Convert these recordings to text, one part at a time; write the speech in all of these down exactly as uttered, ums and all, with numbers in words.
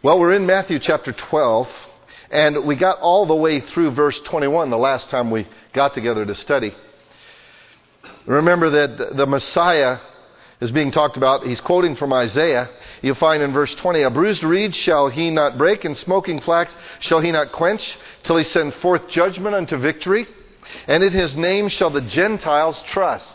Well, we're in Matthew chapter twelve, and we got all the way through verse twenty-one the last time we got together to study. Remember that the Messiah is being talked about. He's quoting from Isaiah. You'll find in verse twenty, "A bruised reed shall he not break, and smoking flax shall he not quench, till he send forth judgment unto victory. And in his name shall the Gentiles trust."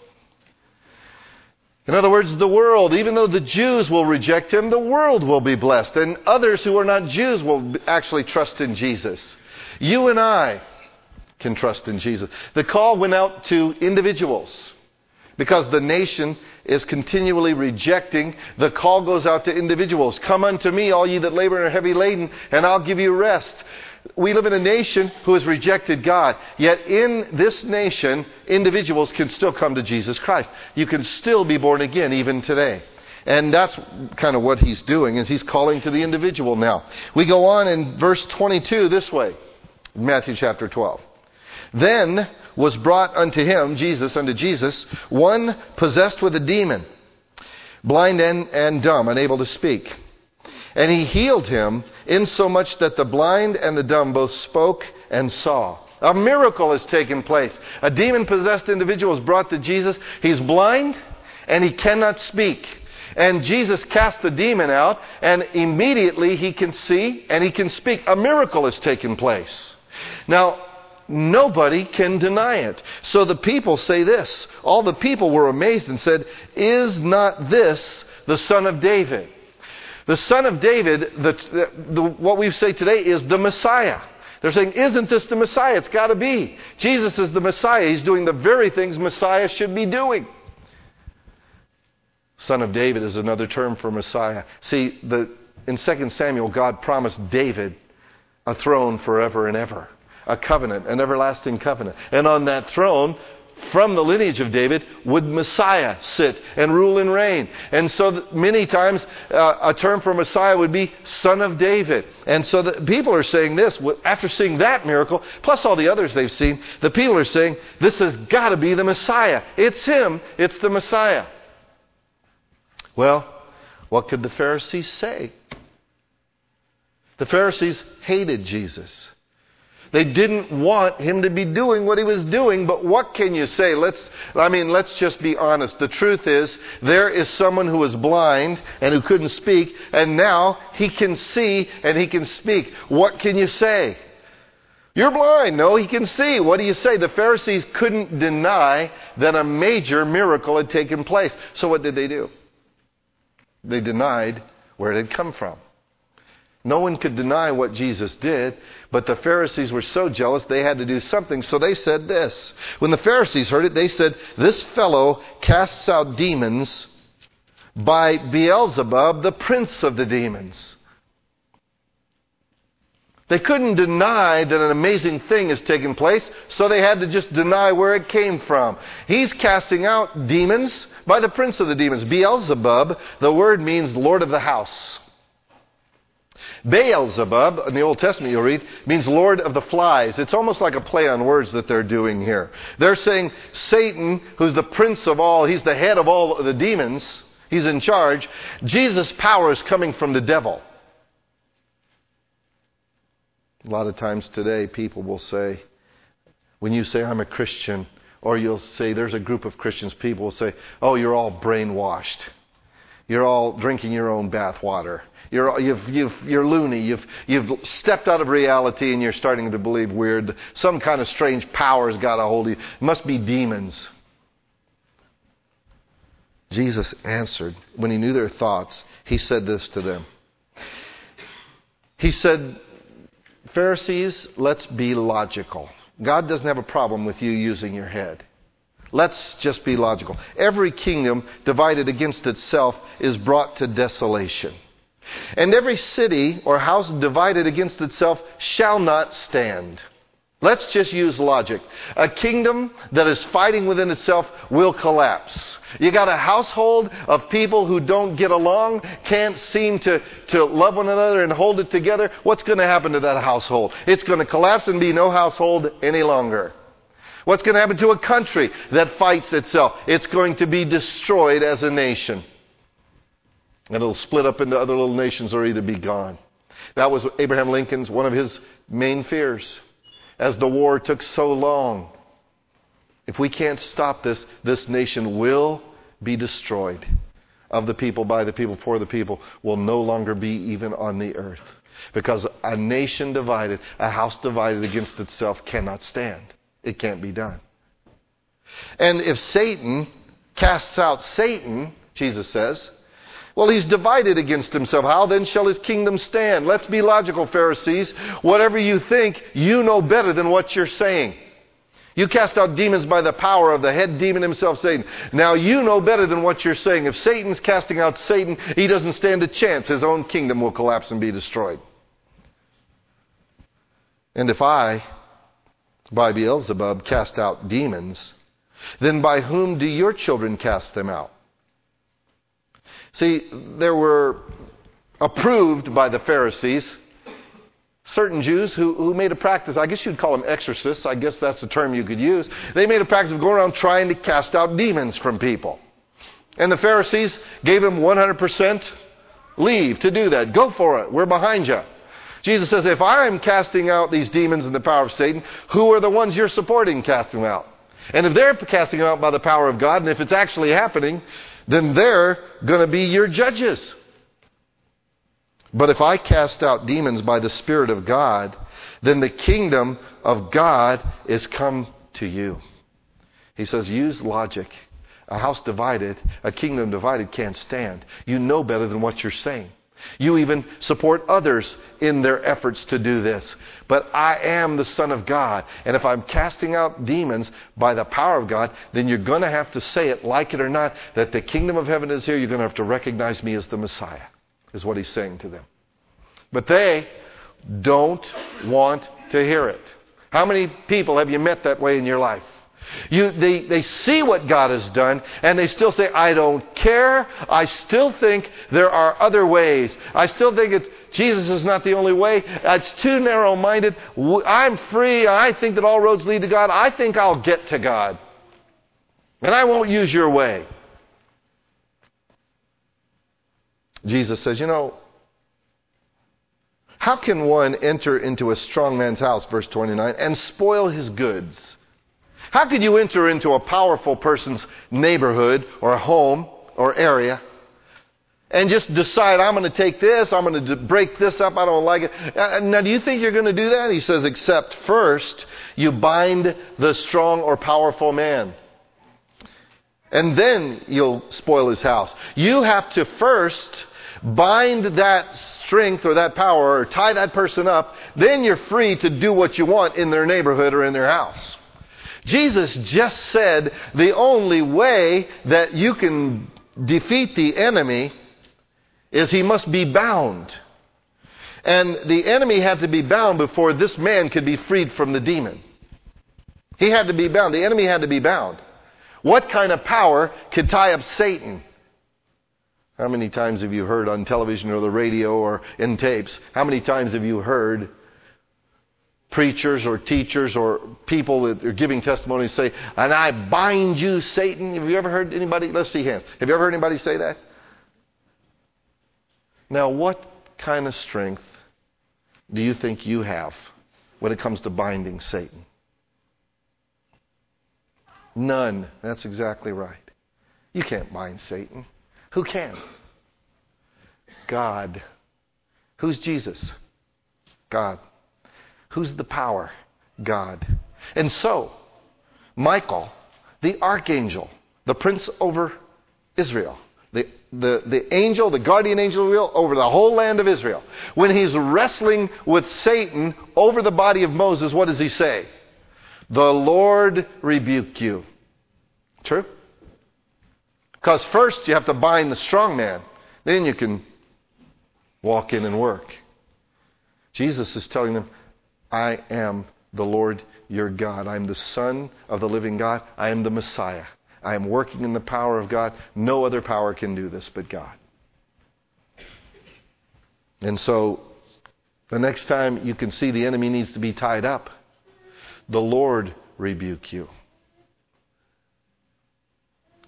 In other words, the world, even though the Jews will reject him, the world will be blessed. And others who are not Jews will actually trust in Jesus. You and I can trust in Jesus. The call went out to individuals because the nation is continually rejecting. The call goes out to individuals. "Come unto me, all ye that labor and are heavy laden, and I'll give you rest." We live in a nation who has rejected God. Yet in this nation, individuals can still come to Jesus Christ. You can still be born again even today. And that's kind of what he's doing, is he's calling to the individual now. We go on in verse twenty-two this way, Matthew chapter twelve. "Then was brought unto him," Jesus, unto Jesus, "one possessed with a demon, blind and, and dumb, unable to speak. And he healed him, insomuch that the blind and the dumb both spoke and saw." A miracle has taken place. A demon-possessed individual is brought to Jesus. He's blind and he cannot speak. And Jesus cast the demon out, and immediately he can see and he can speak. A miracle has taken place. Now, nobody can deny it. So the people say this. All the people were amazed and said, "Is not this the Son of David?" The Son of David, the, the, the, what we say today is the Messiah. They're saying, "Isn't this the Messiah? It's got to be. Jesus is the Messiah. He's doing the very things Messiah should be doing." Son of David is another term for Messiah. See, the, in Second Samuel, God promised David a throne forever and ever. A covenant, an everlasting covenant. And on that throne, from the lineage of David, would Messiah sit and rule and reign. And so many times uh, a term for Messiah would be Son of David. And so the people are saying this, after seeing that miracle, plus all the others they've seen, the people are saying, this has got to be the Messiah. It's him. It's the Messiah. Well, what could the Pharisees say? The Pharisees hated Jesus. They didn't want him to be doing what he was doing, but what can you say? Let's, I mean, let's just be honest. The truth is, there is someone who was blind and who couldn't speak, and now he can see and he can speak. What can you say? You're blind. No, he can see. What do you say? The Pharisees couldn't deny that a major miracle had taken place. So what did they do? They denied where it had come from. No one could deny what Jesus did, but the Pharisees were so jealous they had to do something. So they said this. When the Pharisees heard it, they said, "This fellow casts out demons by Beelzebub, the prince of the demons." They couldn't deny that an amazing thing has taken place, so they had to just deny where it came from. He's casting out demons by the prince of the demons. Beelzebub, the word means Lord of the house. Beelzebub, in the Old Testament you'll read, means Lord of the flies. It's almost like a play on words that they're doing here. They're saying Satan, who's the prince of all, he's the head of all the demons, he's in charge. Jesus' power is coming from the devil. A lot of times today people will say, when you say, "I'm a Christian," or you'll say, there's a group of Christians, people will say, "Oh, you're all brainwashed. You're all drinking your own bathwater. You're, you've, you've, you're loony. You've, you've stepped out of reality and you're starting to believe weird. Some kind of strange power has got a hold of you. It must be demons." Jesus answered, when he knew their thoughts, he said this to them. He said, "Pharisees, let's be logical. God doesn't have a problem with you using your head. Let's just be logical. Every kingdom divided against itself is brought to desolation. And every city or house divided against itself shall not stand." Let's just use logic. A kingdom that is fighting within itself will collapse. You got a household of people who don't get along, can't seem to, to love one another and hold it together. What's going to happen to that household? It's going to collapse and be no household any longer. What's going to happen to a country that fights itself? It's going to be destroyed as a nation. And it'll split up into other little nations or either be gone. That was Abraham Lincoln's, one of his main fears. As the war took so long, if we can't stop this, this nation will be destroyed. Of the people, by the people, for the people, will no longer be even on the earth. Because a nation divided, a house divided against itself cannot stand. It can't be done. And if Satan casts out Satan, Jesus says, well, he's divided against himself. How then shall his kingdom stand? Let's be logical, Pharisees. Whatever you think, you know better than what you're saying. You cast out demons by the power of the head demon himself, Satan. Now you know better than what you're saying. If Satan's casting out Satan, he doesn't stand a chance. His own kingdom will collapse and be destroyed. And if I, by Beelzebub, cast out demons, then by whom do your children cast them out? See, there were approved by the Pharisees certain Jews who, who made a practice, I guess you'd call them exorcists, I guess that's the term you could use. They made a practice of going around trying to cast out demons from people. And the Pharisees gave them one hundred percent leave to do that. Go for it. We're behind you. Jesus says, if I'm casting out these demons in the power of Satan, who are the ones you're supporting casting them out? And if they're casting them out by the power of God, and if it's actually happening, then they're going to be your judges. But if I cast out demons by the Spirit of God, then the kingdom of God is come to you. He says, use logic. A house divided, a kingdom divided can't stand. You know better than what you're saying. You even support others in their efforts to do this. But I am the Son of God. And if I'm casting out demons by the power of God, then you're going to have to say it, like it or not, that the kingdom of heaven is here. You're going to have to recognize me as the Messiah, is what he's saying to them. But they don't want to hear it. How many people have you met that way in your life? You, they, they see what God has done, and they still say, I don't care. I still think there are other ways. I still think it's Jesus is not the only way. It's too narrow-minded. I'm free. I think that all roads lead to God. I think I'll get to God. And I won't use your way. Jesus says, you know, how can one enter into a strong man's house, verse twenty-nine, and spoil his goods? How could you enter into a powerful person's neighborhood or home or area and just decide, I'm going to take this, I'm going to break this up, I don't like it. Now, do you think you're going to do that? He says, except first you bind the strong or powerful man. And then you'll spoil his house. You have to first bind that strength or that power or tie that person up. Then you're free to do what you want in their neighborhood or in their house. Jesus just said the only way that you can defeat the enemy is he must be bound. And the enemy had to be bound before this man could be freed from the demon. He had to be bound. The enemy had to be bound. What kind of power could tie up Satan? How many times have you heard on television or the radio or in tapes, how many times have you heard preachers or teachers or people that are giving testimonies say, and I bind you, Satan? Have you ever heard anybody? Let's see hands. Have you ever heard anybody say that? Now, what kind of strength do you think you have when it comes to binding Satan? None. That's exactly right. You can't bind Satan. Who can? God. Who's Jesus? God. Who's the power? God. And so, Michael, the archangel, the prince over Israel, the, the, the angel, the guardian angel of Israel over the whole land of Israel, when he's wrestling with Satan over the body of Moses, what does he say? The Lord rebuke you. True? Because first you have to bind the strong man. Then you can walk in and work. Jesus is telling them, I am the Lord your God. I am the Son of the living God. I am the Messiah. I am working in the power of God. No other power can do this but God. And so, the next time you can see the enemy needs to be tied up, the Lord rebuke you.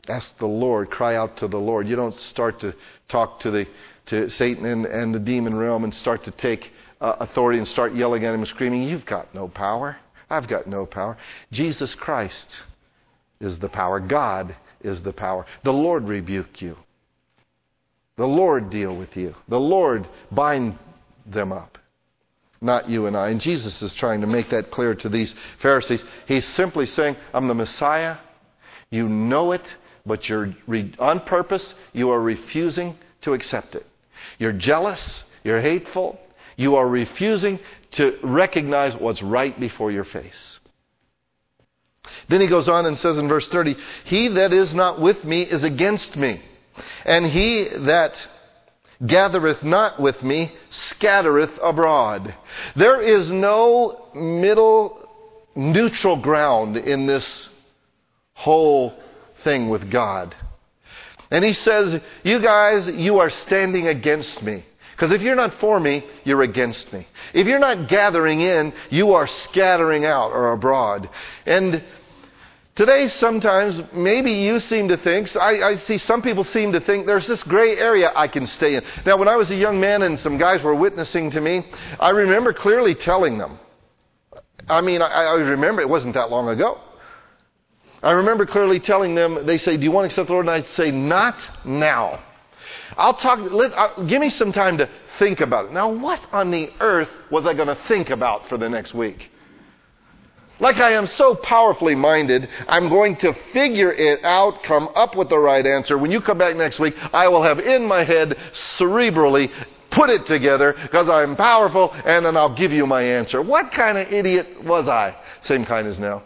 Ask the Lord. Cry out to the Lord. You don't start to talk to the to Satan and, and the demon realm and start to take uh, authority and start yelling at him and screaming, "You've got no power. I've got no power." Jesus Christ is the power. God is the power. The Lord rebuke you. The Lord deal with you. The Lord bind them up. Not you and I. And Jesus is trying to make that clear to these Pharisees. He's simply saying, I'm the Messiah. You know it, but you're re- on purpose, you are refusing to accept it. You're jealous. You're hateful. You are refusing to recognize what's right before your face. Then he goes on and says in verse thirty, he that is not with me is against me, and he that gathereth not with me scattereth abroad. There is no middle, neutral ground in this whole thing with God. And he says, you guys, you are standing against me. Because if you're not for me, you're against me. If you're not gathering in, you are scattering out or abroad. And today, sometimes, maybe you seem to think, I, I see some people seem to think there's this gray area I can stay in. Now, when I was a young man and some guys were witnessing to me, I remember clearly telling them. I mean, I, I remember it wasn't that long ago. I remember clearly telling them, they say, do you want to accept the Lord? And I'd say, not now. I'll talk, let, uh, give me some time to think about it. Now, what on the earth was I going to think about for the next week? Like I am so powerfully minded, I'm going to figure it out, come up with the right answer. When you come back next week, I will have in my head, cerebrally, put it together because I'm powerful, and then I'll give you my answer. What kind of idiot was I? Same kind as now.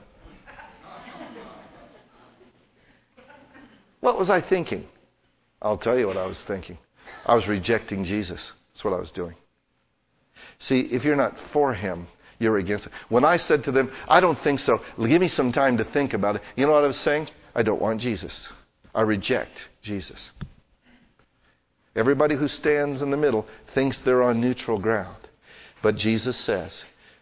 What was I thinking? I'll tell you what I was thinking. I was rejecting Jesus. That's what I was doing. See, if you're not for him, you're against it. When I said to them, I don't think so, give me some time to think about it. You know what I was saying? I don't want Jesus. I reject Jesus. Everybody who stands in the middle thinks they're on neutral ground. But Jesus says,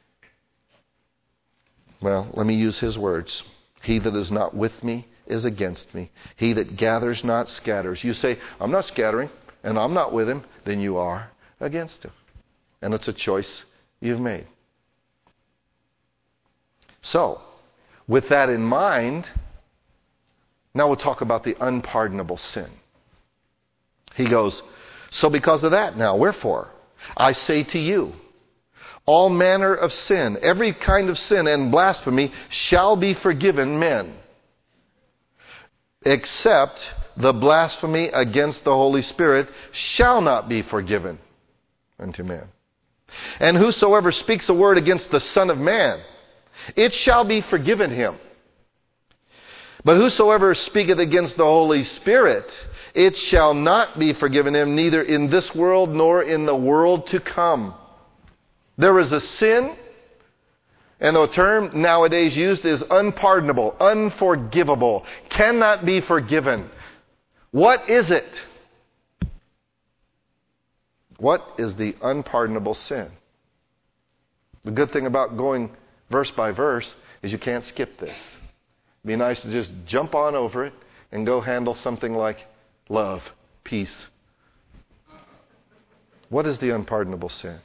well, let me use his words. He that is not with me is against me. He that gathers not scatters. You say, I'm not scattering and I'm not with him. Then you are against him. And it's a choice you've made. So, with that in mind, now we'll talk about the unpardonable sin. He goes, so because of that now, wherefore, I say to you, all manner of sin, every kind of sin and blasphemy shall be forgiven men, except the blasphemy against the Holy Spirit shall not be forgiven unto men. And whosoever speaks a word against the Son of Man, it shall be forgiven him. But whosoever speaketh against the Holy Spirit, it shall not be forgiven him, neither in this world nor in the world to come. There is a sin, and the term nowadays used is unpardonable, unforgivable, cannot be forgiven. What is it? What is the unpardonable sin? The good thing about going verse by verse is you can't skip this. It'd be nice to just jump on over it and go handle something like love, peace. What is the unpardonable sin?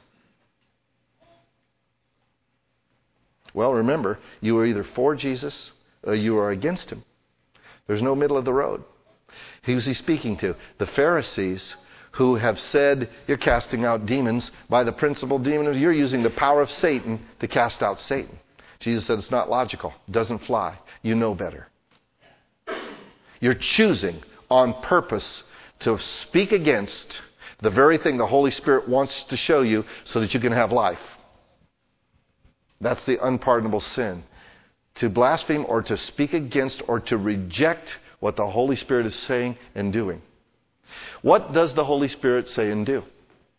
Well, remember, you are either for Jesus or you are against him. There's no middle of the road. Who's he speaking to? The Pharisees, who have said, you're casting out demons by the principal demon. You're using the power of Satan to cast out Satan. Jesus said it's not logical. It doesn't fly. You know better. You're choosing on purpose to speak against the very thing the Holy Spirit wants to show you so that you can have life. That's the unpardonable sin. To blaspheme or to speak against or to reject what the Holy Spirit is saying and doing. What does the Holy Spirit say and do?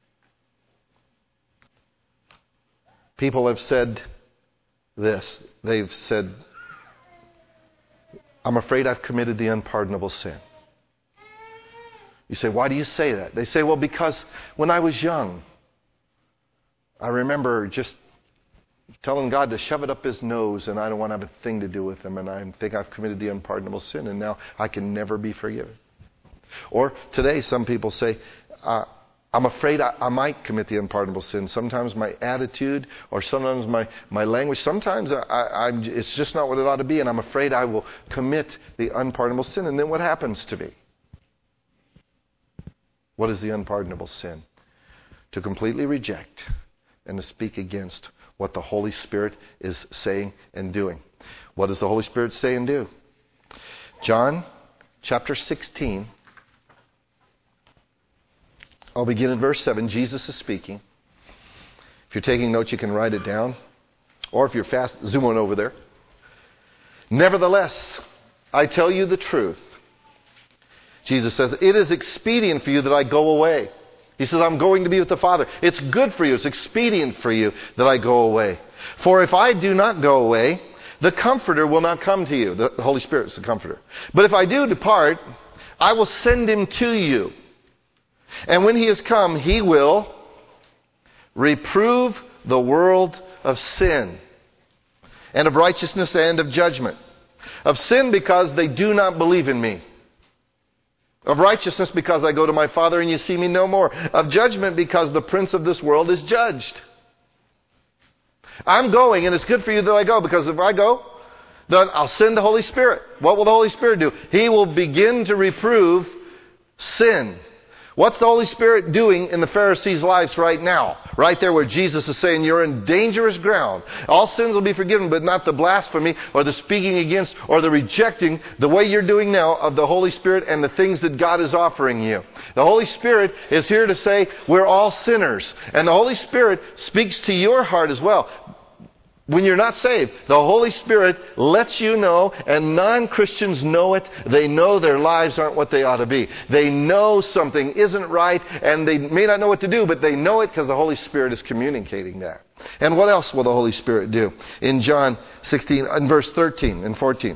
People have said this. They've said, I'm afraid I've committed the unpardonable sin. You say, why do you say that? They say, well, because when I was young, I remember just telling God to shove it up his nose, and I don't want to have a thing to do with him, and I think I've committed the unpardonable sin, and now I can never be forgiven. Or today, some people say, uh, I'm afraid I, I might commit the unpardonable sin. Sometimes my attitude or sometimes my, my language, sometimes I, I, I'm, it's just not what it ought to be, and I'm afraid I will commit the unpardonable sin. And then what happens to me? What is the unpardonable sin? To completely reject and to speak against what the Holy Spirit is saying and doing. What does the Holy Spirit say and do? John chapter sixteen. I'll begin in verse seven. Jesus is speaking. If you're taking notes, you can write it down. Or if you're fast, zoom on over there. Nevertheless, I tell you the truth. Jesus says, it is expedient for you that I go away. He says, I'm going to be with the Father. It's good for you. It's expedient for you that I go away. For if I do not go away, the Comforter will not come to you. The Holy Spirit is the Comforter. But if I do depart, I will send him to you. And when he has come, he will reprove the world of sin, and of righteousness and of judgment. Of sin because they do not believe in me. Of righteousness because I go to my Father and you see me no more. Of judgment because the prince of this world is judged. I'm going, and it's good for you that I go, because if I go, then I'll send the Holy Spirit. What will the Holy Spirit do? He will begin to reprove sin. What's the Holy Spirit doing in the Pharisees' lives right now? Right there where Jesus is saying you're in dangerous ground. All sins will be forgiven, but not the blasphemy or the speaking against or the rejecting the way you're doing now of the Holy Spirit and the things that God is offering you. The Holy Spirit is here to say we're all sinners. And the Holy Spirit speaks to your heart as well. When you're not saved, the Holy Spirit lets you know, and non-Christians know it. They know their lives aren't what they ought to be. They know something isn't right, and they may not know what to do, but they know it because the Holy Spirit is communicating that. And what else will the Holy Spirit do? In John sixteen, in verse thirteen and fourteen.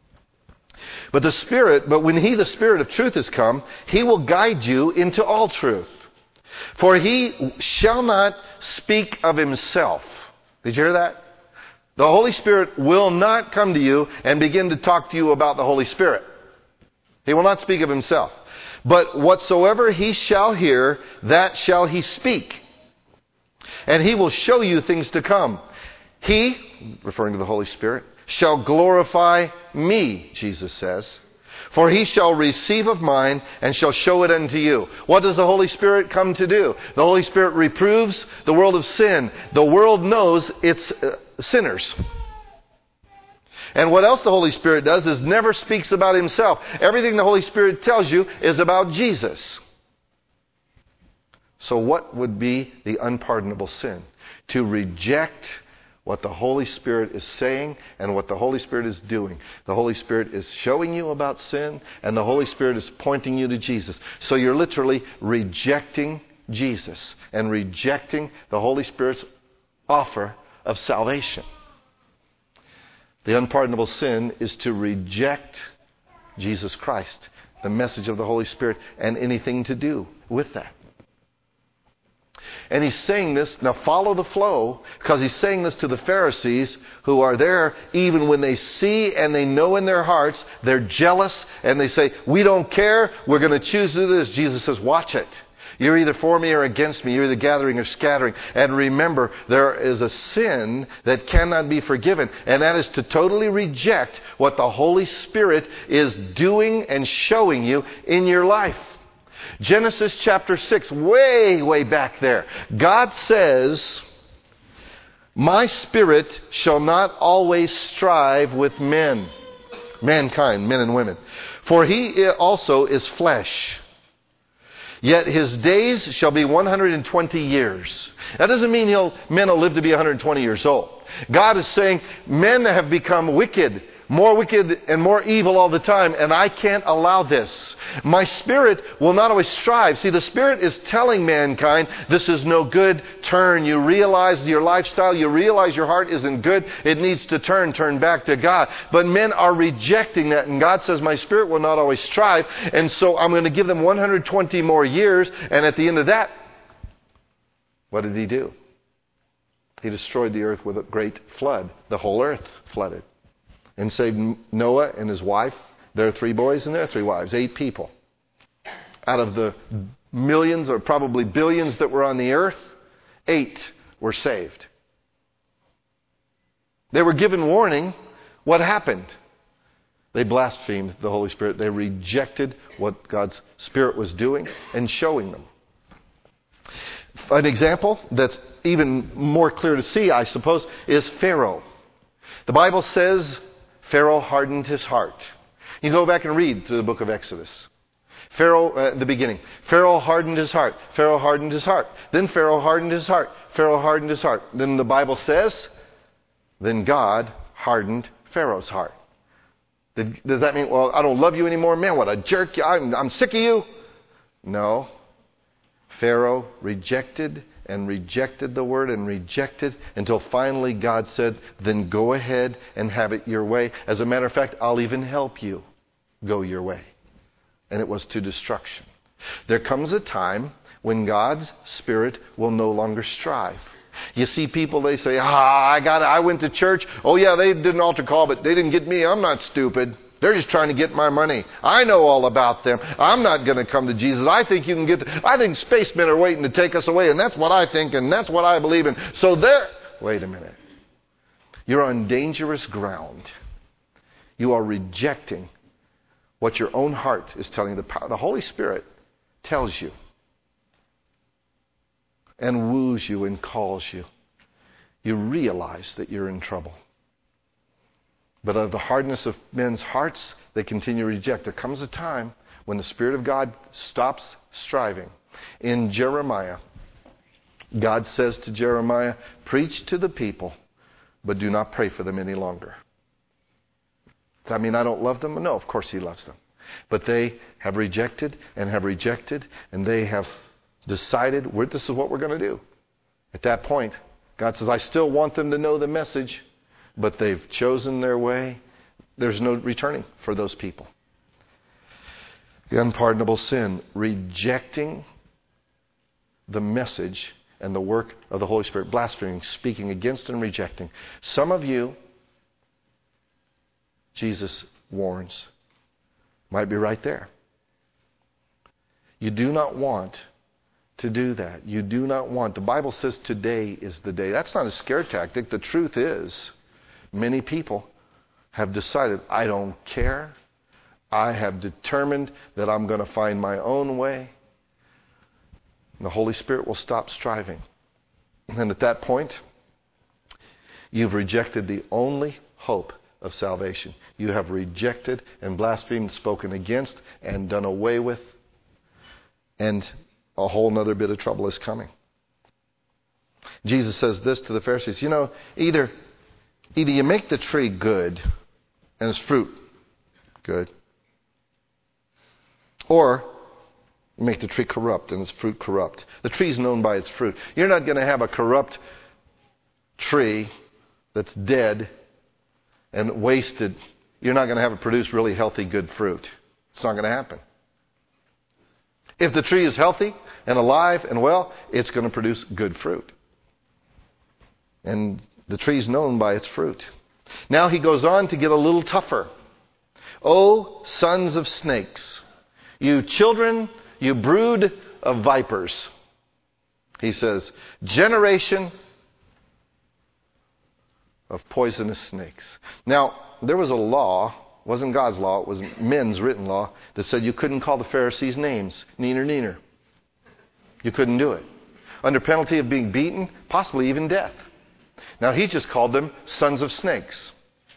But the Spirit, but when He, the Spirit of truth, has come, He will guide you into all truth. For He shall not speak of Himself. Did you hear that? The Holy Spirit will not come to you and begin to talk to you about the Holy Spirit. He will not speak of Himself. But whatsoever He shall hear, that shall He speak. And He will show you things to come. He, referring to the Holy Spirit, shall glorify me, Jesus says. For He shall receive of mine and shall show it unto you. What does the Holy Spirit come to do? The Holy Spirit reproves the world of sin. The world knows it's uh, sinners. And what else the Holy Spirit does is never speaks about Himself. Everything the Holy Spirit tells you is about Jesus. So what would be the unpardonable sin? To reject what the Holy Spirit is saying and what the Holy Spirit is doing. The Holy Spirit is showing you about sin, and the Holy Spirit is pointing you to Jesus. So you're literally rejecting Jesus and rejecting the Holy Spirit's offer of salvation. The unpardonable sin is to reject Jesus Christ, the message of the Holy Spirit, and anything to do with that. And He's saying this, now follow the flow, because He's saying this to the Pharisees who are there even when they see and they know in their hearts, they're jealous and they say, we don't care, we're going to choose to do this. Jesus says, watch it. You're either for me or against me. You're either gathering or scattering. And remember, there is a sin that cannot be forgiven. And that is to totally reject what the Holy Spirit is doing and showing you in your life. Genesis chapter six, way, way back there. God says, my spirit shall not always strive with men. Mankind, men and women. For he also is flesh. Yet his days shall be one hundred twenty years. That doesn't mean he'll, men will live to be one hundred twenty years old. God is saying men have become wicked, more wicked and more evil all the time, and I can't allow this. My spirit will not always strive. See, the Spirit is telling mankind, this is no good, turn. You realize your lifestyle, you realize your heart isn't good, it needs to turn, turn back to God. But men are rejecting that, and God says, my spirit will not always strive, and so I'm going to give them one hundred twenty more years, and at the end of that, what did He do? He destroyed the earth with a great flood. The whole earth flooded. And saved Noah and his wife, their three boys and their three wives, eight people. Out of the millions or probably billions that were on the earth, eight were saved. They were given warning. What happened? They blasphemed the Holy Spirit. They rejected what God's Spirit was doing and showing them. An example that's even more clear to see, I suppose, is Pharaoh. The Bible says Pharaoh hardened his heart. You go back and read through the book of Exodus. Pharaoh, uh, at the beginning, Pharaoh hardened his heart. Pharaoh hardened his heart. Then Pharaoh hardened his heart. Pharaoh hardened his heart. Then the Bible says, then God hardened Pharaoh's heart. Did, does that mean, well, I don't love you anymore? Man, what a jerk. I'm, I'm sick of you. No. Pharaoh rejected and rejected the word and rejected until finally God said, then go ahead and have it your way. As a matter of fact, I'll even help you go your way. And it was to destruction. There comes a time when God's Spirit will no longer strive. You see people, they say, ah, I got it. I went to church. Oh yeah, they did an altar call, but they didn't get me. I'm not stupid. They're just trying to get my money. I know all about them. I'm not going to come to Jesus. I think you can get, the, I think spacemen are waiting to take us away, and that's what I think, and that's what I believe in. So there, wait a minute. You're on dangerous ground. You are rejecting what your own heart is telling you. The, the Holy Spirit tells you and woos you and calls you. You realize that you're in trouble. But of the hardness of men's hearts, they continue to reject. There comes a time when the Spirit of God stops striving. In Jeremiah, God says to Jeremiah, preach to the people, but do not pray for them any longer. Does that mean I don't love them? No, of course He loves them. But they have rejected and have rejected, and they have decided, this is what we're going to do. At that point, God says, I still want them to know the message, but they've chosen their way. There's no returning for those people. The unpardonable sin, rejecting the message and the work of the Holy Spirit, blaspheming, speaking against and rejecting. Some of you, Jesus warns, might be right there. You do not want to do that. You do not want. The Bible says today is the day. That's not a scare tactic. The truth is, many people have decided, I don't care. I have determined that I'm going to find my own way. And the Holy Spirit will stop striving. And at that point, you've rejected the only hope of salvation. You have rejected and blasphemed, spoken against, and done away with. And a whole nother bit of trouble is coming. Jesus says this to the Pharisees. You know, either, either you make the tree good and its fruit good, or you make the tree corrupt and its fruit corrupt. The tree is known by its fruit. You're not going to have a corrupt tree that's dead and wasted. You're not going to have it produce really healthy, good fruit. It's not going to happen. If the tree is healthy and alive and well, it's going to produce good fruit. And the tree is known by its fruit. Now he goes on to get a little tougher. O sons of snakes, you children, you brood of vipers. He says, generation of poisonous snakes. Now, there was a law, it wasn't God's law, it was men's written law, that said you couldn't call the Pharisees names, neener, neener. You couldn't do it. Under penalty of being beaten, possibly even death. Now, he just called them sons of snakes.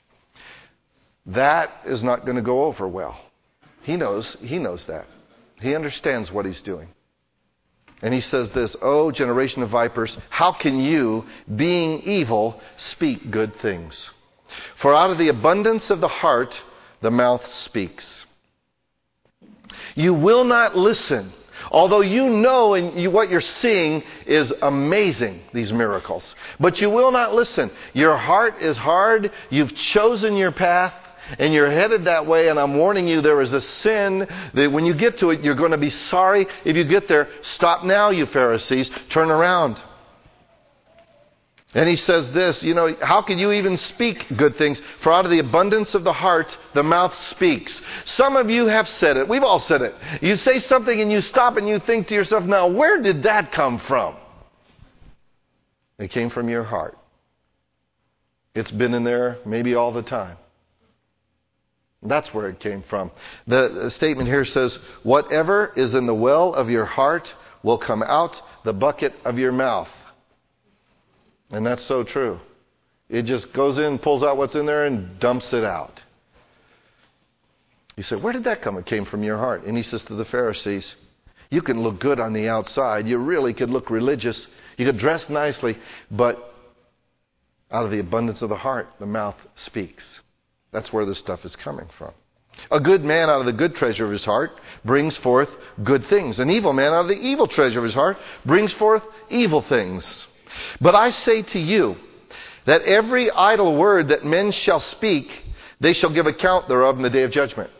That is not going to go over well. He knows, he knows that. He understands what he's doing. And he says this, O generation of vipers, how can you, being evil, speak good things? For out of the abundance of the heart, the mouth speaks. You will not listen. Although you know and you, what you're seeing is amazing, these miracles. But you will not listen. Your heart is hard. You've chosen your path. And you're headed that way, and I'm warning you, there is a sin that when you get to it, you're going to be sorry. If you get there, stop now, you Pharisees. Turn around. And he says this, you know, how can you even speak good things? For out of the abundance of the heart, the mouth speaks. Some of you have said it. We've all said it. You say something and you stop and you think to yourself, now, where did that come from? It came from your heart. It's been in there maybe all the time. That's where it came from. The, the statement here says, whatever is in the well of your heart will come out the bucket of your mouth. And that's so true. It just goes in, pulls out what's in there, and dumps it out. You say, where did that come? It came from your heart. And he says to the Pharisees, you can look good on the outside. You really could look religious. You could dress nicely. But out of the abundance of the heart, the mouth speaks. That's where this stuff is coming from. A good man out of the good treasure of his heart brings forth good things. An evil man out of the evil treasure of his heart brings forth evil things. But I say to you that every idle word that men shall speak, they shall give account thereof in the day of judgment.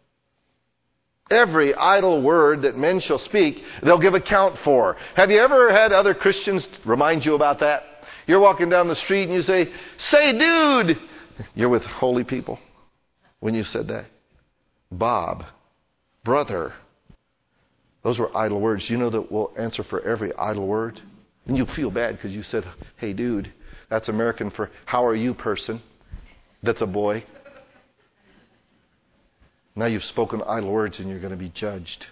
Every idle word that men shall speak, they'll give account for. Have you ever had other Christians remind you about that? You're walking down the street and you say, say dude. You're with holy people when you said that. Bob, brother. Those were idle words. You know that we'll answer for every idle word? And you feel bad because you said, hey, dude. That's American for how are you, person. That's a boy. Now you've spoken idle words and you're going to be judged.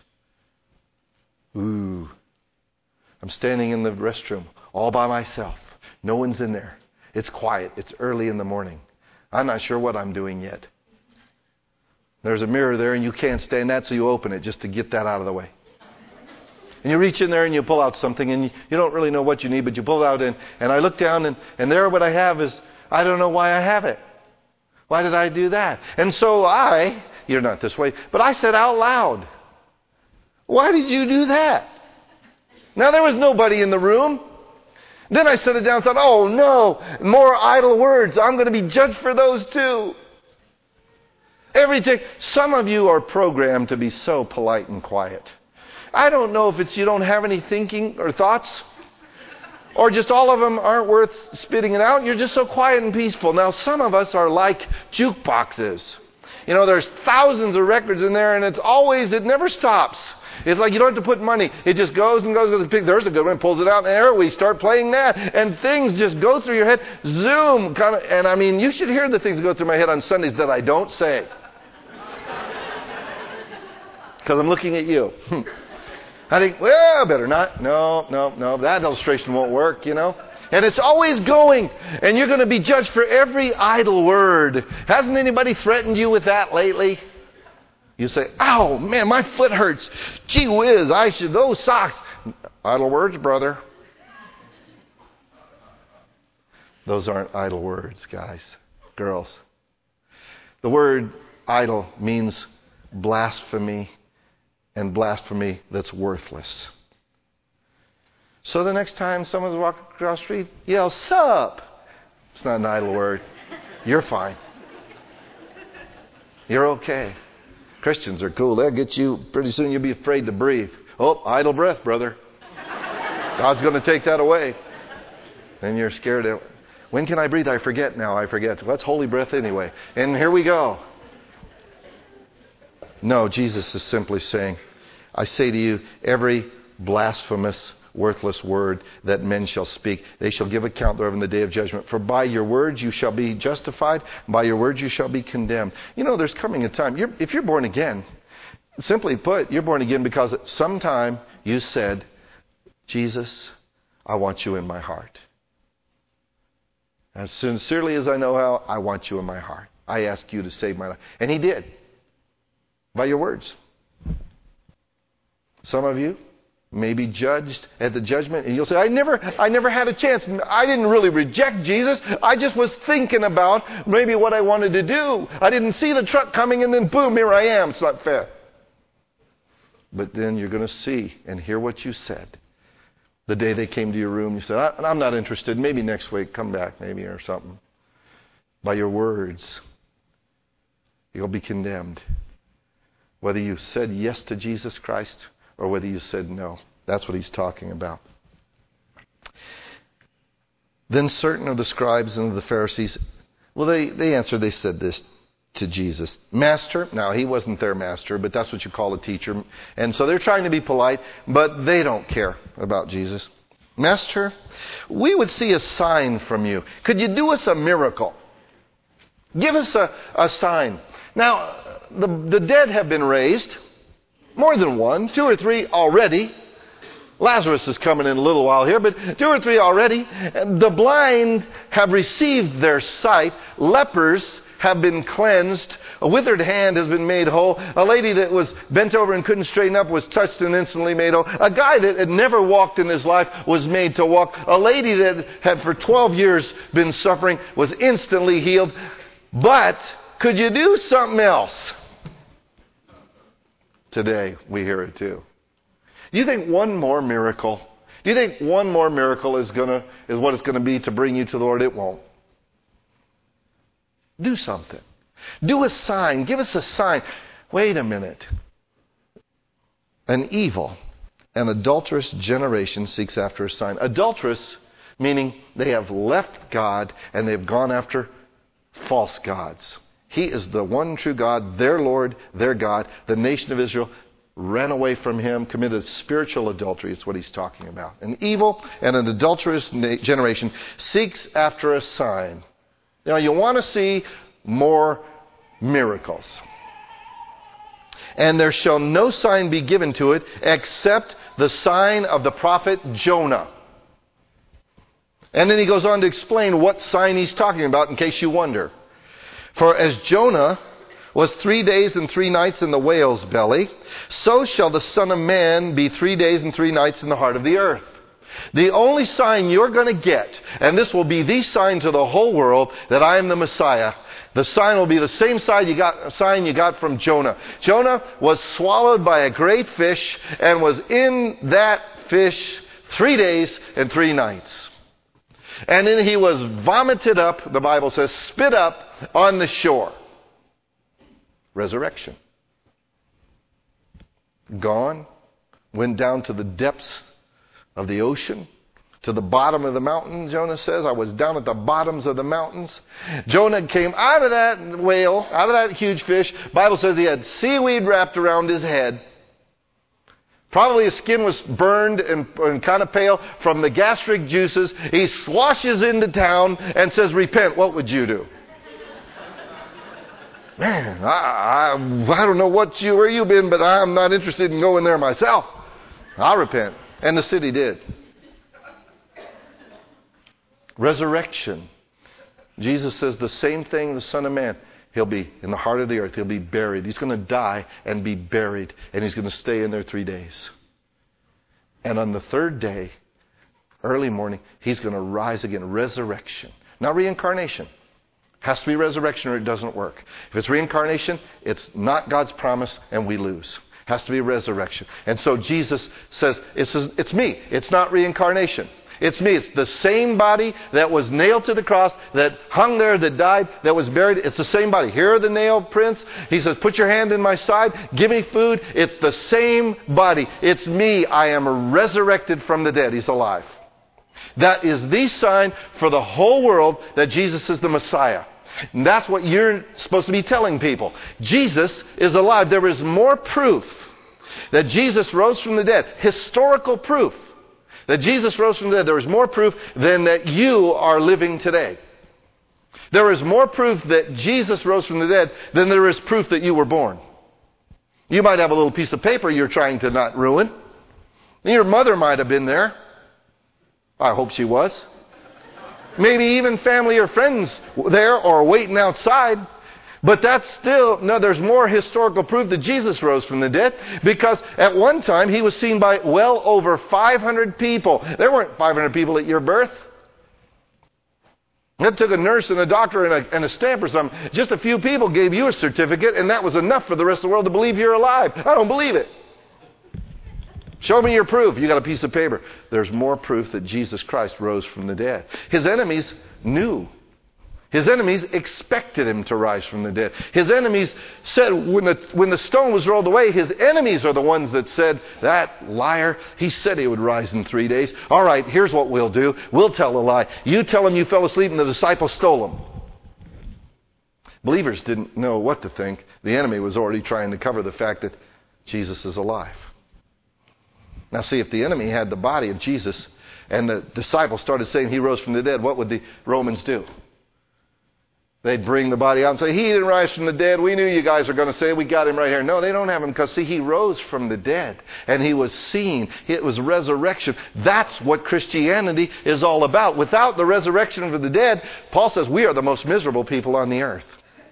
Ooh. I'm standing in the restroom all by myself. No one's in there. It's quiet. It's early in the morning. I'm not sure what I'm doing yet. There's a mirror there and you can't stand that, so you open it just to get that out of the way. And you reach in there and you pull out something and you, you don't really know what you need, but you pull it out and, and I look down and, and there what I have is, I don't know why I have it. Why did I do that? And so I, you're not this way, but I said out loud, why did you do that? Now there was nobody in the room. Then I set it down and thought, oh no, more idle words. I'm going to be judged for those too. Everything. Some of you are programmed to be so polite and quiet. I don't know if it's you don't have any thinking or thoughts, or just all of them aren't worth spitting it out. You're just so quiet and peaceful. Now, some of us are like jukeboxes. You know, there's thousands of records in there, and it's always, it never stops. It's like you don't have to put money. It just goes and goes. There's a good one. Pulls it out, and there we start playing that. And things just go through your head. Zoom. Kind of, and I mean, you should hear the things that go through my head on Sundays that I don't say. Because I'm looking at you. I think, well, better not. No, no, no. That illustration won't work, you know. And it's always going. And you're going to be judged for every idle word. Hasn't anybody threatened you with that lately? You say, ow, man, my foot hurts. Gee whiz, I should, those socks. Idle words, brother. Those aren't idle words, guys, girls. The word idle means blasphemy, and blasphemy that's worthless. So the next time someone's walking across the street, yell, sup. It's not an idle word. You're fine. You're okay. Christians are cool. They'll get you, pretty soon you'll be afraid to breathe. Oh, idle breath, brother. God's going to take that away. Then you're scared. Of, when can I breathe? I forget now. I forget. Well, that's holy breath anyway. And here we go. No, Jesus is simply saying, I say to you, every blasphemous, worthless word that men shall speak, they shall give account thereof in the day of judgment. For by your words you shall be justified, by your words you shall be condemned. You know, there's coming a time, you're, if you're born again, simply put, you're born again because at some time you said, Jesus, I want you in my heart. As sincerely as I know how, I want you in my heart. I ask you to save my life. And he did. By your words. Some of you may be judged at the judgment, and you'll say, I never I never had a chance. I didn't really reject Jesus. I just was thinking about maybe what I wanted to do. I didn't see the truck coming, and then boom, here I am. It's not fair. But then you're going to see and hear what you said. The day they came to your room, you said, I'm not interested. Maybe next week, come back maybe or something. By your words, you'll be condemned. Whether you said yes to Jesus Christ or whether you said no. That's what he's talking about. Then certain of the scribes and of the Pharisees, well, they, they answered, they said this to Jesus. Master, now he wasn't their master, but that's what you call a teacher. And so they're trying to be polite, but they don't care about Jesus. Master, we would see a sign from you. Could you do us a miracle? Give us a, a sign. Now, the, the dead have been raised. More than one, two or three already. Lazarus is coming in a little while here, but two or three already. The blind have received their sight. Lepers have been cleansed. A withered hand has been made whole. A lady that was bent over and couldn't straighten up was touched and instantly made whole. A guy that had never walked in his life was made to walk. A lady that had for twelve years been suffering was instantly healed. But could you do something else? Today we hear it too. Do you think one more miracle, do you think one more miracle is gonna is what it's going to be to bring you to the Lord? It won't. Do something. Do a sign. Give us a sign. Wait a minute. An evil and adulterous generation seeks after a sign. Adulterous, meaning they have left God and they've gone after false gods. He is the one true God, their Lord, their God. The nation of Israel ran away from him, committed spiritual adultery. It's what he's talking about. An evil and an adulterous generation seeks after a sign. Now, you want to see more miracles. And there shall no sign be given to it except the sign of the prophet Jonah. And then he goes on to explain what sign he's talking about in case you wonder. For as Jonah was three days and three nights in the whale's belly, so shall the Son of Man be three days and three nights in the heart of the earth. The only sign you're going to get, and this will be the sign to the whole world, that I am the Messiah. The sign will be the same sign you got, sign you got from Jonah. Jonah was swallowed by a great fish and was in that fish three days and three nights. And then he was vomited up, the Bible says, spit up on the shore. Resurrection. Gone. Went down to the depths of the ocean. To the bottom of the mountain, Jonah says. I was down at the bottoms of the mountains. Jonah came out of that whale, out of that huge fish. Bible says he had seaweed wrapped around his head. Probably his skin was burned and, and kind of pale from the gastric juices. He sloshes into town and says, repent. What would you do? Man, I, I, I don't know what you, where you've been, but I'm not interested in going there myself. I'll repent. And the city did. Resurrection. Jesus says the same thing, the Son of Man. He'll be in the heart of the earth. He'll be buried. He's going to die and be buried. And he's going to stay in there three days. And on the third day, early morning, he's going to rise again. Resurrection. Not reincarnation. Has to be resurrection or it doesn't work. If it's reincarnation, it's not God's promise and we lose. Has to be resurrection. And so Jesus says, it's, it's me. It's not reincarnation. It's me. It's the same body that was nailed to the cross, that hung there, that died, that was buried. It's the same body. Here are the nail prints. He says, put your hand in my side. Give me food. It's the same body. It's me. I am resurrected from the dead. He's alive. That is the sign for the whole world that Jesus is the Messiah. And that's what you're supposed to be telling people. Jesus is alive. There is more proof that Jesus rose from the dead. Historical proof. That Jesus rose from the dead. There is more proof than that you are living today. There is more proof that Jesus rose from the dead than there is proof that you were born. You might have a little piece of paper you're trying to not ruin. Your mother might have been there. I hope she was. Maybe even family or friends there or waiting outside. But that's still, no, there's more historical proof that Jesus rose from the dead, because at one time he was seen by well over five hundred people. There weren't five hundred people at your birth. It took a nurse and a doctor and a, and a stamp or something. Just a few people gave you a certificate, and that was enough for the rest of the world to believe you're alive. I don't believe it. Show me your proof. You got a piece of paper. There's more proof that Jesus Christ rose from the dead. His enemies knew His enemies expected him to rise from the dead. His enemies said, when the, when the stone was rolled away, his enemies are the ones that said, that liar, he said he would rise in three days. All right, here's what we'll do. We'll tell a lie. You tell him you fell asleep and the disciples stole him. Believers didn't know what to think. The enemy was already trying to cover the fact that Jesus is alive. Now see, if the enemy had the body of Jesus and the disciples started saying he rose from the dead, what would the Romans do? They'd bring the body out and say, he didn't rise from the dead. We knew you guys were going to say we got him right here. No, they don't have him because, see, he rose from the dead and he was seen. It was resurrection. That's what Christianity is all about. Without the resurrection of the dead, Paul says we are the most miserable people on the earth.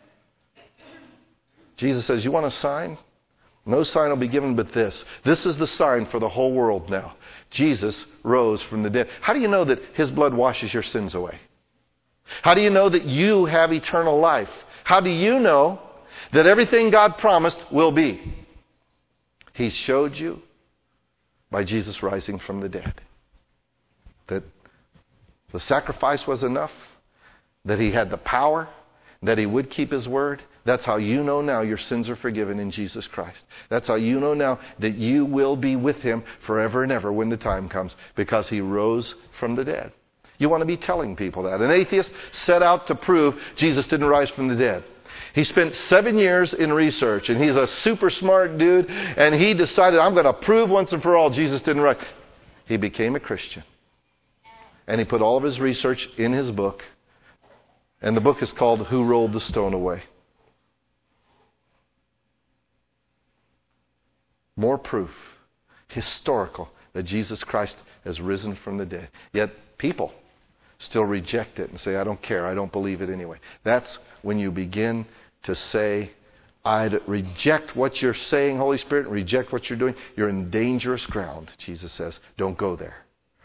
Jesus says, you want a sign? No sign will be given but this. This is the sign for the whole world now. Jesus rose from the dead. How do you know that his blood washes your sins away? How do you know that you have eternal life? How do you know that everything God promised will be? He showed you by Jesus rising from the dead. That the sacrifice was enough, that he had the power, that he would keep his word. That's how you know now your sins are forgiven in Jesus Christ. That's how you know now that you will be with him forever and ever when the time comes, because he rose from the dead. You want to be telling people that. An atheist set out to prove Jesus didn't rise from the dead. He spent seven years in research, and he's a super smart dude, and he decided, I'm going to prove once and for all Jesus didn't rise. He became a Christian. And he put all of his research in his book, and the book is called Who Rolled the Stone Away? More proof, historical, that Jesus Christ has risen from the dead. Yet people still reject it and say, I don't care, I don't believe it anyway. That's when you begin to say, I reject what you're saying, Holy Spirit, and reject what you're doing. You're in dangerous ground, Jesus says. Don't go there.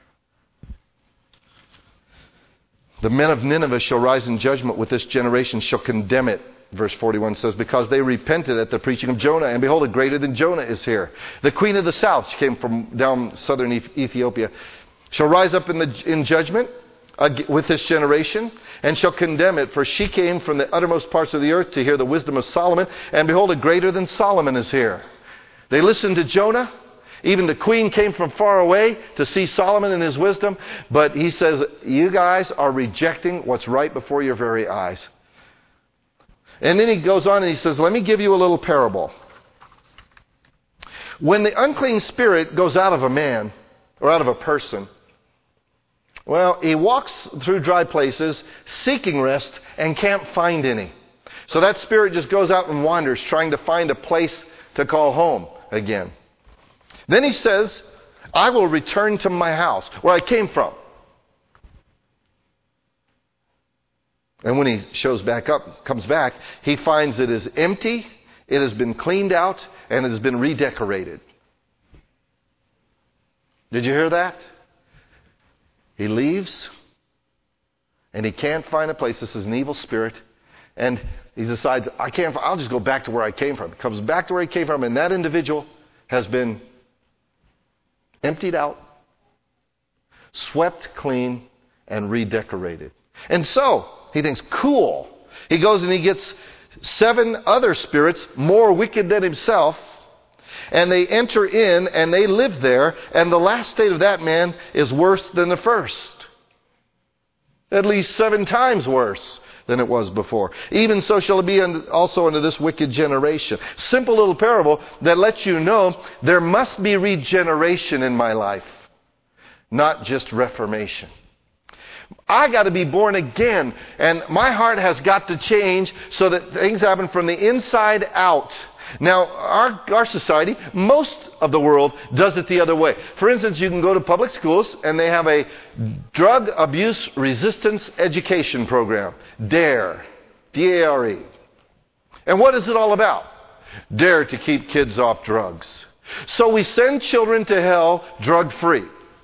The men of Nineveh shall rise in judgment with this generation, shall condemn it. Verse forty-one says, because they repented at the preaching of Jonah, and behold, a greater than Jonah is here. The queen of the south, she came from down southern Ethiopia, shall rise up in, the, in judgment with this generation, and shall condemn it, for she came from the uttermost parts of the earth to hear the wisdom of Solomon, and behold, a greater than Solomon is here. They listened to Jonah. Even the queen came from far away to see Solomon and his wisdom, but he says, you guys are rejecting what's right before your very eyes. And then he goes on and he says, let me give you a little parable. When the unclean spirit goes out of a man or out of a person, well, he walks through dry places seeking rest and can't find any. So that spirit just goes out and wanders, trying to find a place to call home again. Then he says, I will return to my house, where I came from. And when he shows back up, comes back, he finds it is empty, it has been cleaned out, and it has been redecorated. Did you hear that? He leaves, and he can't find a place. This is an evil spirit. And he decides, I can't, I'll just go back to where I came from. He comes back to where he came from, and that individual has been emptied out, swept clean, and redecorated. And so, he thinks, cool. He goes and he gets seven other spirits more wicked than himself, and they enter in and they live there, and the last state of that man is worse than the first. At least seven times worse than it was before. Even so shall it be also unto this wicked generation. Simple little parable that lets you know there must be regeneration in my life, not just reformation. I got to be born again, and my heart has got to change so that things happen from the inside out. Now, our, our society, most of the world, does it the other way. For instance, you can go to public schools, and they have a drug abuse resistance education program. DARE. D A R E. And what is it all about? Dare to keep kids off drugs. So we send children to hell drug-free.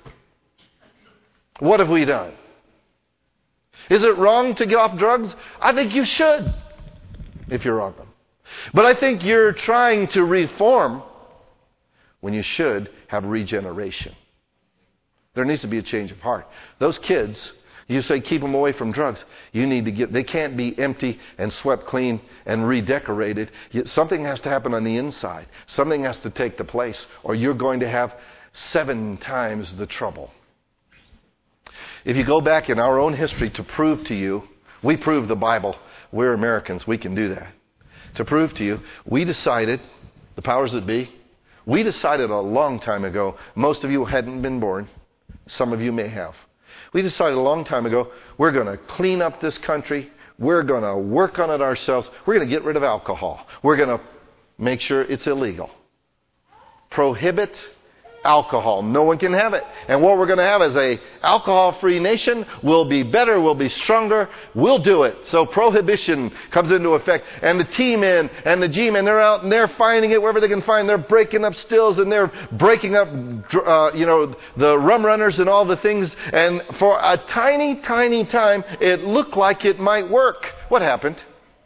What have we done? Is it wrong to get off drugs? I think you should, if you're on them. But I think you're trying to reform when you should have regeneration. There needs to be a change of heart. Those kids You say keep them away from drugs. You need to get, they can't be empty and swept clean and redecorated. Something has to happen on the inside. Something has to take the place, or you're going to have seven times the trouble. If you go back in our own history to prove to you, we prove the Bible. We're Americans. We can do that. To prove to you, we decided, the powers that be, we decided a long time ago, most of you hadn't been born. Some of you may have. We decided a long time ago, we're going to clean up this country. We're going to work on it ourselves. We're going to get rid of alcohol. We're going to make sure it's illegal. Prohibit alcohol. No one can have it. And what we're going to have is a alcohol-free nation. We'll be better. We'll be stronger. We'll do it. So prohibition comes into effect. And the T-men and the G-men, they're out and they're finding it wherever they can find. They're breaking up stills and they're breaking up, uh, you know, the rum runners and all the things. And for a tiny, tiny time, it looked like it might work. What happened?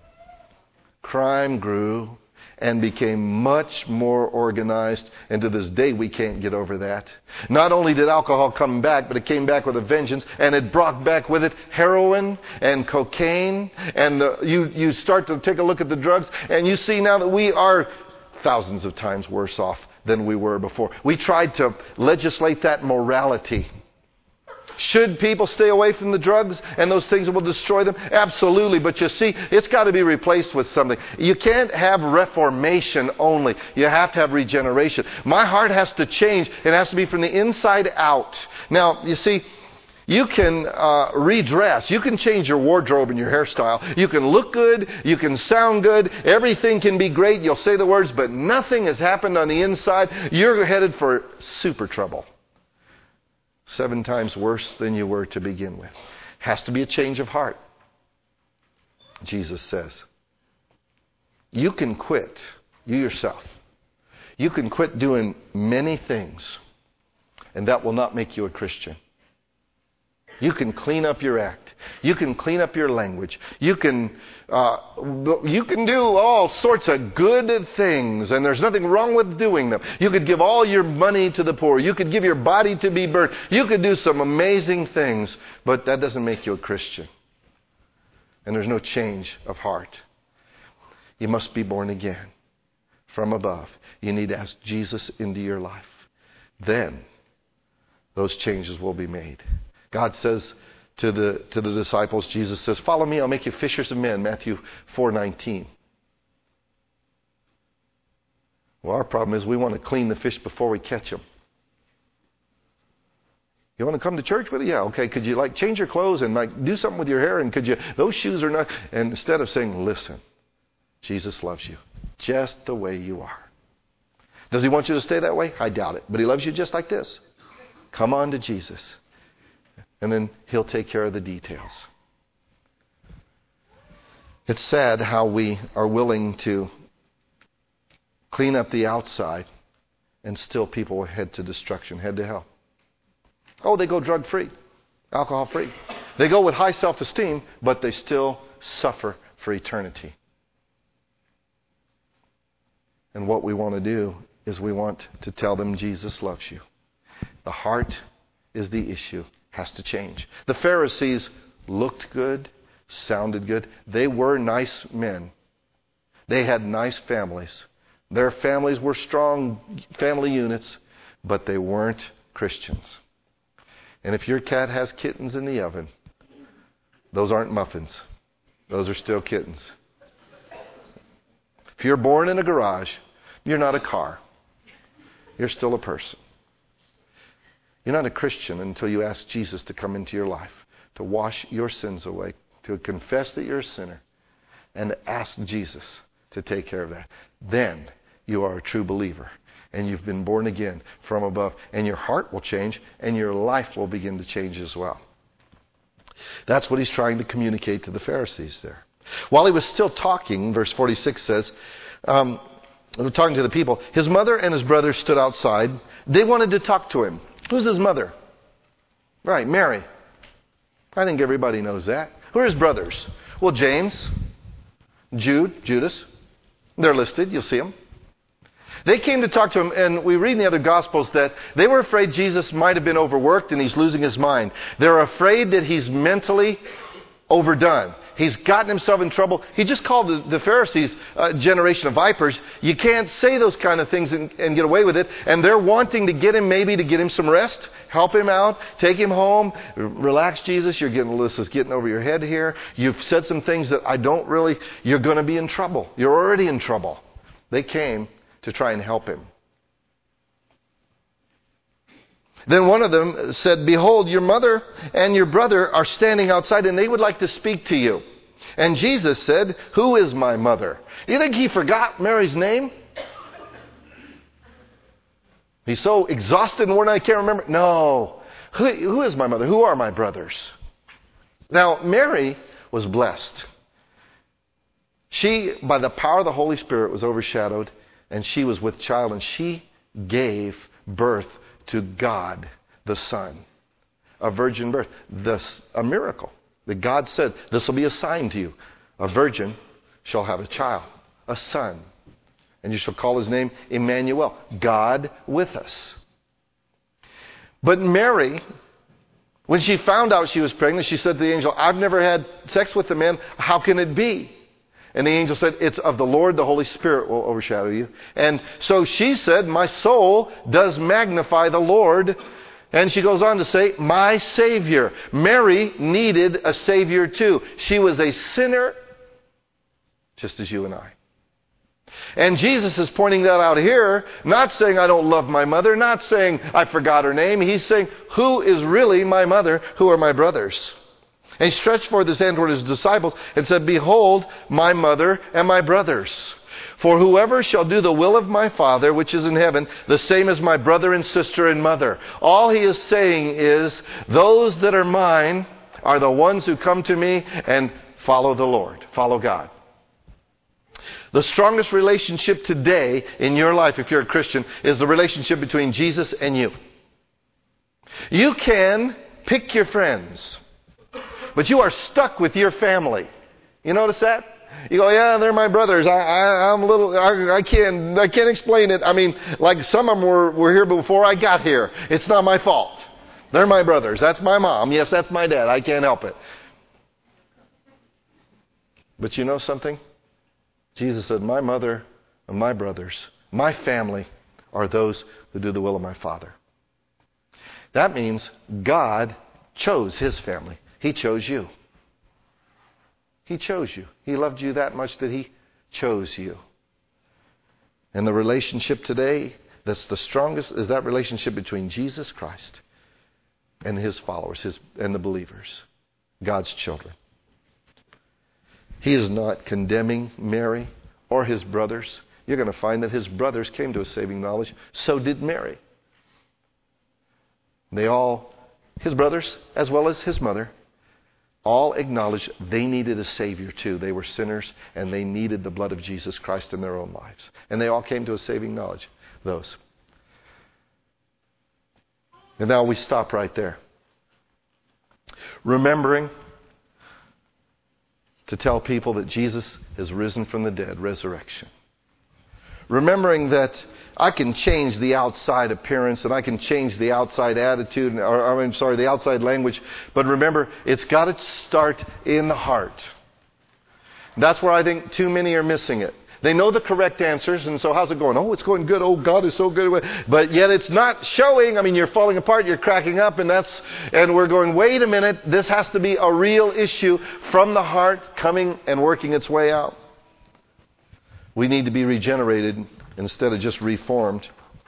Crime grew and became much more organized. And to this day, we can't get over that. Not only did alcohol come back, but it came back with a vengeance, and it brought back with it heroin and cocaine. And the, you, you start to take a look at the drugs, and you see now that we are thousands of times worse off than we were before. We tried to legislate that morality. Should people stay away from the drugs and those things that will destroy them? Absolutely. But you see, it's got to be replaced with something. You can't have reformation only. You have to have regeneration. My heart has to change. It has to be from the inside out. Now, you see, you can uh, redress. You can change your wardrobe and your hairstyle. You can look good. You can sound good. Everything can be great. You'll say the words, but nothing has happened on the inside. You're headed for super trouble. Seven times worse than you were to begin with. Has to be a change of heart. Jesus says, you can quit, you yourself. You can quit doing many things, and that will not make you a Christian. You can clean up your act. You can clean up your language. You can uh, you can do all sorts of good things, and there's nothing wrong with doing them. You could give all your money to the poor. You could give your body to be burned. You could do some amazing things, but that doesn't make you a Christian. And there's no change of heart. You must be born again from above. You need to ask Jesus into your life. Then those changes will be made. God says to the to the disciples, Jesus says, follow me, I'll make you fishers of men, Matthew four nineteen. Well, our problem is we want to clean the fish before we catch them. You want to come to church with it? Yeah, okay. Could you like change your clothes and like do something with your hair? And could you, those shoes are not, and instead of saying, listen, Jesus loves you just the way you are. Does he want you to stay that way? I doubt it. But he loves you just like this. Come on to Jesus. And then he'll take care of the details. It's sad how we are willing to clean up the outside and still people head to destruction, head to hell. Oh, they go drug-free, alcohol-free. They go with high self-esteem, but they still suffer for eternity. And what we want to do is we want to tell them Jesus loves you. The heart is the issue. Has to change. The Pharisees looked good, sounded good. They were nice men. They had nice families. Their families were strong family units, but they weren't Christians. And if your cat has kittens in the oven, those aren't muffins. Those are still kittens. If you're born in a garage, you're not a car. You're still a person. You're not a Christian until you ask Jesus to come into your life, to wash your sins away, to confess that you're a sinner, and to ask Jesus to take care of that. Then you are a true believer, and you've been born again from above, and your heart will change, and your life will begin to change as well. That's what he's trying to communicate to the Pharisees there. While he was still talking, verse forty-six says, um, talking to the people, his mother and his brothers stood outside. They wanted to talk to him. Who's his mother? Right, Mary. I think everybody knows that. Who are his brothers? Well, James, Jude, Judas. They're listed. You'll see them. They came to talk to him, and we read in the other Gospels that they were afraid Jesus might have been overworked and he's losing his mind. They're afraid that he's mentally overdone. He's gotten himself in trouble. He just called the, the Pharisees a generation of vipers. You can't say those kind of things and, and get away with it. And they're wanting to get him, maybe to get him some rest, help him out, take him home. Relax, Jesus. You're getting, this is getting over your head here. You've said some things that I don't really, you're going to be in trouble. You're already in trouble. They came to try and help him. Then one of them said, "Behold, your mother and your brother are standing outside, and they would like to speak to you." And Jesus said, "Who is my mother?" You think he forgot Mary's name? He's so exhausted and worn out, I can't remember. No. Who, who is my mother? Who are my brothers? Now, Mary was blessed. She, by the power of the Holy Spirit, was overshadowed, and she was with child, and she gave birth to God the Son. A virgin birth. This, a miracle. That God said, this will be a sign to you. A virgin shall have a child, a son. And you shall call his name Emmanuel, God with us. But Mary, when she found out she was pregnant, she said to the angel, "I've never had sex with a man. How can it be?" And the angel said, "It's of the Lord, the Holy Spirit will overshadow you." And so she said, "My soul does magnify the Lord." And she goes on to say, "My Savior." Mary needed a Savior too. She was a sinner, just as you and I. And Jesus is pointing that out here, not saying I don't love my mother, not saying I forgot her name. He's saying, who is really my mother? Who are my brothers? And he stretched forth his hand toward his disciples and said, "Behold, my mother and my brothers. For whoever shall do the will of my Father, which is in heaven, the same as my brother and sister and mother." All he is saying is, those that are mine are the ones who come to me and follow the Lord, follow God. The strongest relationship today in your life, if you're a Christian, is the relationship between Jesus and you. You can pick your friends, but you are stuck with your family. You notice that? You go, "Yeah, they're my brothers. I, I, I'm a little, I, I can't, I can't explain it. I mean, like some of them were, were here before I got here. It's not my fault. They're my brothers. That's my mom. Yes, that's my dad. I can't help it." But you know something? Jesus said, "My mother and my brothers, my family, are those who do the will of my Father." That means God chose his family. He chose you. He chose you. He loved you that much that he chose you. And the relationship today that's the strongest is that relationship between Jesus Christ and his followers, his and the believers, God's children. He is not condemning Mary or his brothers. You're going to find that his brothers came to a saving knowledge. So did Mary. They all, his brothers as well as his mother, all acknowledged they needed a Savior too. They were sinners and they needed the blood of Jesus Christ in their own lives. And they all came to a saving knowledge, those. And now we stop right there. Remembering to tell people that Jesus is risen from the dead, resurrection. Remembering that I can change the outside appearance and I can change the outside attitude, or I'm sorry, the outside language. But remember, it's got to start in the heart. That's where I think too many are missing it. They know the correct answers, and so how's it going? Oh, it's going good. Oh, God is so good. But yet it's not showing. I mean, you're falling apart, you're cracking up, and that's, and we're going, wait a minute, this has to be a real issue from the heart coming and working its way out. We need to be regenerated instead of just reformed.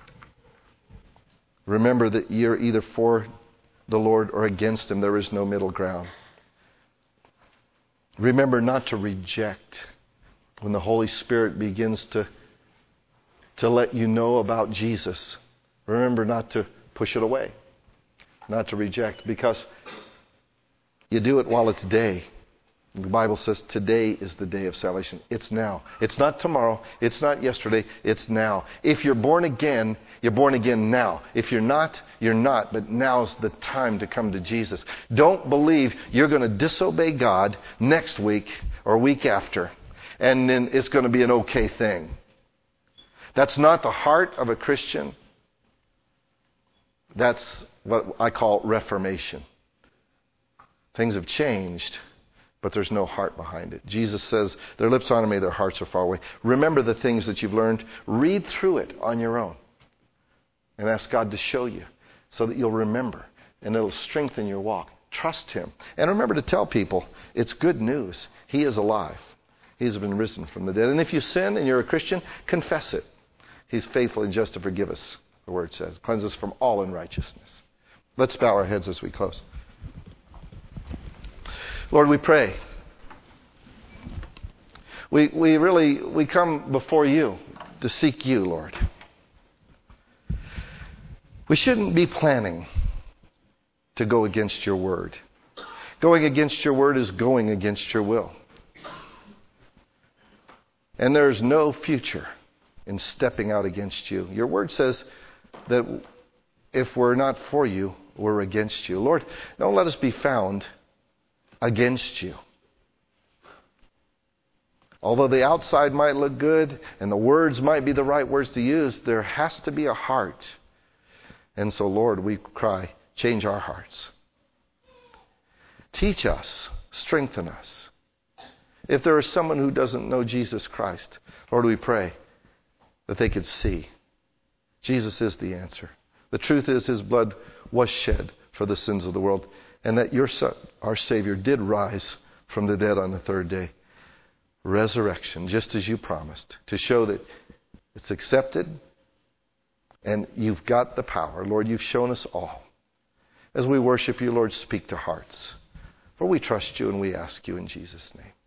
Remember that you're either for the Lord or against him. There is no middle ground. Remember not to reject when the Holy Spirit begins to, to let you know about Jesus. Remember not to push it away, not to reject, because you do it while it's day. The Bible says today is the day of salvation. It's now. It's not tomorrow. It's not yesterday. It's now. If you're born again, you're born again now. If you're not, you're not. But now's the time to come to Jesus. Don't believe you're going to disobey God next week or week after, and then it's going to be an okay thing. That's not the heart of a Christian. That's what I call reformation. Things have changed, but there's no heart behind it. Jesus says, their lips honor me, their hearts are far away. Remember the things that you've learned. Read through it on your own. And ask God to show you so that you'll remember. And it'll strengthen your walk. Trust Him. And remember to tell people, it's good news. He is alive. He has been risen from the dead. And if you sin and you're a Christian, confess it. He's faithful and just to forgive us, the Word says. Cleanse us from all unrighteousness. Let's bow our heads as we close. Lord, we pray. We we really, we come before you to seek you, Lord. We shouldn't be planning to go against your word. Going against your word is going against your will. And there's no future in stepping out against you. Your word says that if we're not for you, we're against you. Lord, don't let us be found against you. Although the outside might look good and the words might be the right words to use, there has to be a heart. And so, Lord, we cry, change our hearts. Teach us, strengthen us. If there is someone who doesn't know Jesus Christ, Lord, we pray that they could see Jesus is the answer. The truth is His blood was shed for the sins of the world, and that your Son, our Savior, did rise from the dead on the third day. Resurrection, just as you promised, to show that it's accepted and you've got the power. Lord, you've shown us all. As we worship you, Lord, speak to hearts. For we trust you and we ask you in Jesus' name.